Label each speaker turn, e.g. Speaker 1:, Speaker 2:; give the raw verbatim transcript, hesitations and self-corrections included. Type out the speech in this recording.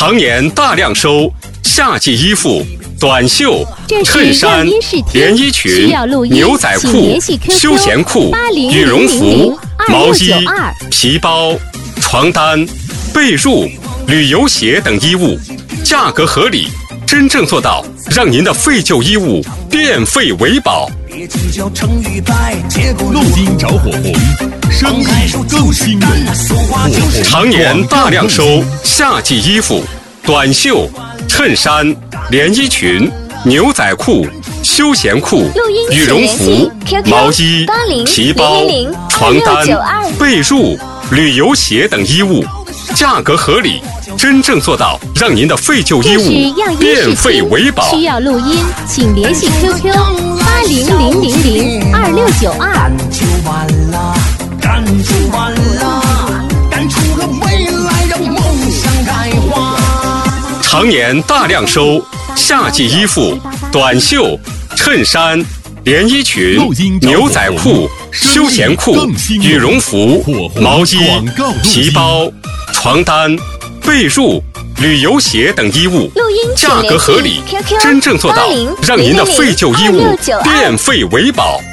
Speaker 1: 常年大量收夏季衣服、短袖、衬衫、连衣裙、牛仔裤、休闲裤、羽绒服、毛衣、皮包、床单、被褥、旅游鞋等衣物，价格合理，真正做到让您的废旧衣物变废为宝。
Speaker 2: 路金着火红，生意更兴隆。
Speaker 1: 常年大量收夏季衣服、短袖、衬衫、连衣裙、牛仔裤、休闲裤、羽绒服、毛衣、皮包、床单、被褥、旅游鞋等衣物，价格合理，真正做到让您的废旧衣物变废为宝。
Speaker 3: 需要录音，请联系 Q Q 八零零零零二六九二。
Speaker 4: 干就完了，干就完了，干出了未来，让梦想开花。
Speaker 1: 常年大量收夏季衣服、短袖、衬衫、连衣裙、牛仔裤、休闲裤、羽绒服、毛衣、皮包、床单、被褥、旅游鞋等衣物，价格合理，真正做到让您的废旧衣物变废为宝。